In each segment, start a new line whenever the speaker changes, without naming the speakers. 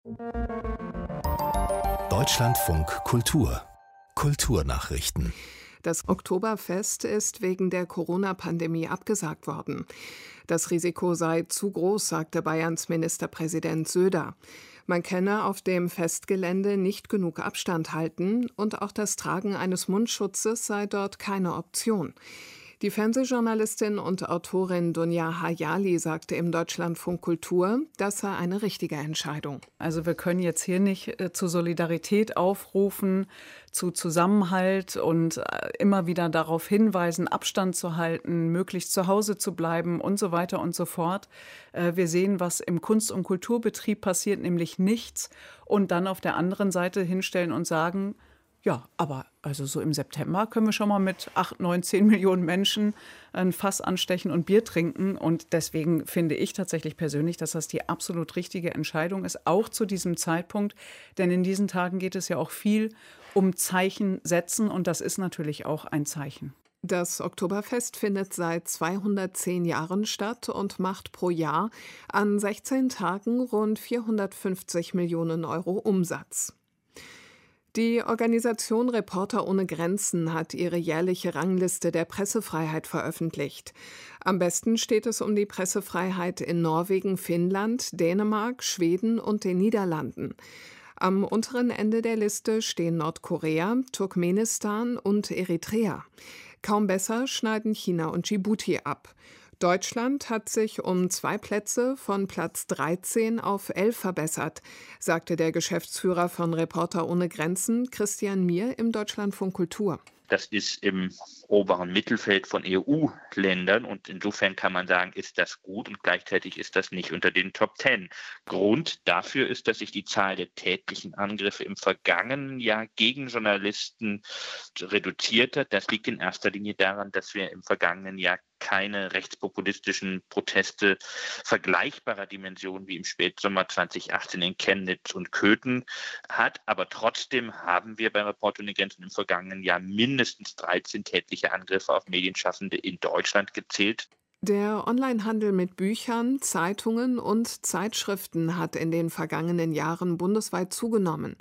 Deutschlandfunk Kultur Kulturnachrichten.
Das Oktoberfest ist wegen der Corona-Pandemie abgesagt worden. Das Risiko sei zu groß, sagte Bayerns Ministerpräsident Söder. Man könne auf dem Festgelände nicht genug Abstand halten und auch das Tragen eines Mundschutzes sei dort keine Option. Die Fernsehjournalistin und Autorin Dunja Hayali sagte im Deutschlandfunk Kultur, das sei eine richtige Entscheidung.
Also wir können jetzt hier nicht zu Solidarität aufrufen, zu Zusammenhalt und immer wieder darauf hinweisen, Abstand zu halten, möglichst zu Hause zu bleiben und so weiter und so fort. Wir sehen, was im Kunst- und Kulturbetrieb passiert, nämlich nichts. Und dann auf der anderen Seite hinstellen und sagen, ja, aber also so im September können wir schon mal mit 8, 9, 10 Millionen Menschen ein Fass anstechen und Bier trinken. Und deswegen finde ich tatsächlich persönlich, dass das die absolut richtige Entscheidung ist, auch zu diesem Zeitpunkt. Denn in diesen Tagen geht es ja auch viel um Zeichen setzen und das ist natürlich auch ein Zeichen.
Das Oktoberfest findet seit 210 Jahren statt und macht pro Jahr an 16 Tagen rund 450 Millionen Euro Umsatz. Die Organisation Reporter ohne Grenzen hat ihre jährliche Rangliste der Pressefreiheit veröffentlicht. Am besten steht es um die Pressefreiheit in Norwegen, Finnland, Dänemark, Schweden und den Niederlanden. Am unteren Ende der Liste stehen Nordkorea, Turkmenistan und Eritrea. Kaum besser schneiden China und Djibouti ab. Deutschland hat sich um 2 Plätze von Platz 13 auf 11 verbessert, sagte der Geschäftsführer von Reporter ohne Grenzen, Christian Mier, im Deutschlandfunk Kultur.
Das ist im oberen Mittelfeld von EU-Ländern und insofern kann man sagen, ist das gut und gleichzeitig ist das nicht unter den Top 10. Grund dafür ist, dass sich die Zahl der tätlichen Angriffe im vergangenen Jahr gegen Journalisten reduziert hat. Das liegt in erster Linie daran, dass wir im vergangenen Jahr keine rechtspopulistischen Proteste vergleichbarer Dimensionen wie im Spätsommer 2018 in Chemnitz und Köthen hat. Aber trotzdem haben wir bei Reporter ohne Grenzen im vergangenen Jahr mindestens 13 tätliche Angriffe auf Medienschaffende in Deutschland gezählt.
Der Onlinehandel mit Büchern, Zeitungen und Zeitschriften hat in den vergangenen Jahren bundesweit zugenommen.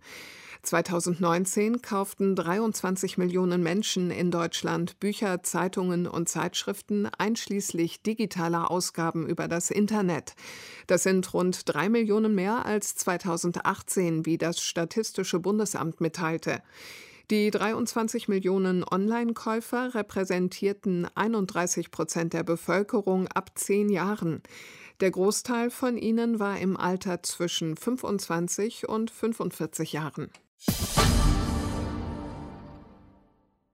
2019 kauften 23 Millionen Menschen in Deutschland Bücher, Zeitungen und Zeitschriften einschließlich digitaler Ausgaben über das Internet. Das sind rund 3 Millionen mehr als 2018, wie das Statistische Bundesamt mitteilte. Die 23 Millionen Online-Käufer repräsentierten 31% der Bevölkerung ab 10 Jahren. Der Großteil von ihnen war im Alter zwischen 25 und 45 Jahren.